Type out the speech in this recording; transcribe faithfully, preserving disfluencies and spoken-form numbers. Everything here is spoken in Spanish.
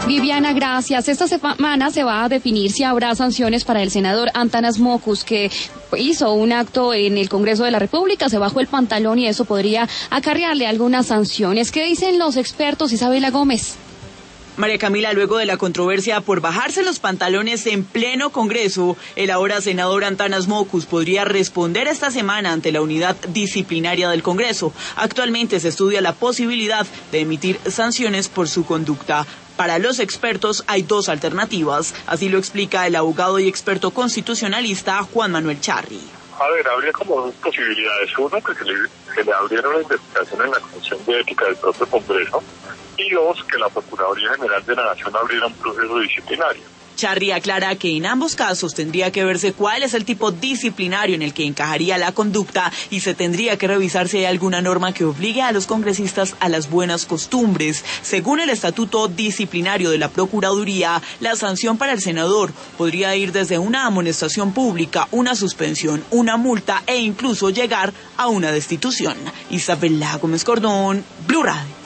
Viviana, gracias. Esta semana se va a definir si habrá sanciones para el senador Antanas Mockus, que hizo un acto en el Congreso de la República, se bajó el pantalón y eso podría acarrearle algunas sanciones. ¿Qué dicen los expertos, Isabela Gómez? María Camila, luego de la controversia por bajarse los pantalones en pleno Congreso, el ahora senador Antanas Mockus podría responder esta semana ante la unidad disciplinaria del Congreso. Actualmente se estudia la posibilidad de emitir sanciones por su conducta. Para los expertos hay dos alternativas, así lo explica el abogado y experto constitucionalista Juan Manuel Charri. A ver, habría como dos posibilidades. Uno, que se le, se le abriera una investigación en la Comisión de Ética del propio Congreso, y dos, que la Procuraduría General de la Nación abriera un proceso disciplinario. Charri aclara que en ambos casos tendría que verse cuál es el tipo disciplinario en el que encajaría la conducta y se tendría que revisar si hay alguna norma que obligue a los congresistas a las buenas costumbres. Según el estatuto disciplinario de la Procuraduría, la sanción para el senador podría ir desde una amonestación pública, una suspensión, una multa e incluso llegar a una destitución. Isabela Gómez Cordón, Blue Radio.